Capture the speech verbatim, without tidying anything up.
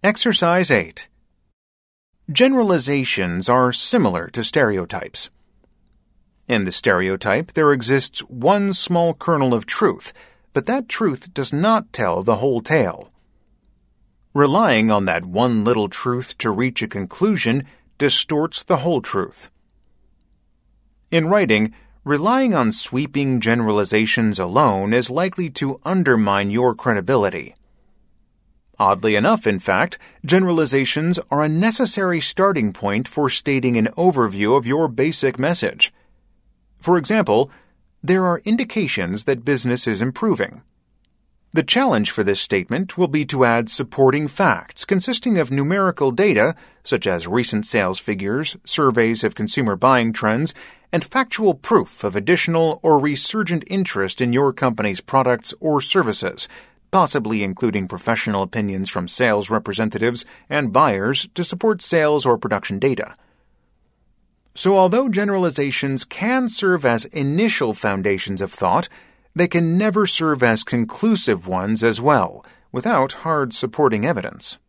Exercise eight. Generalizations are similar to stereotypes. In the stereotype, there exists one small kernel of truth, but that truth does not tell the whole tale. Relying on that one little truth to reach a conclusion distorts the whole truth. In writing, relying on sweeping generalizations alone is likely to undermine your credibility. Oddly enough, in fact, generalizations are a necessary starting point for stating an overview of your basic message. For example, there are indications that business is improving. The challenge for this statement will be to add supporting facts consisting of numerical data, such as recent sales figures, surveys of consumer buying trends, and factual proof of additional or resurgent interest in your company's products or services, possibly including professional opinions from sales representatives and buyers to support sales or production data. So although generalizations can serve as initial foundations of thought, they can never serve as conclusive ones as well, without hard supporting evidence.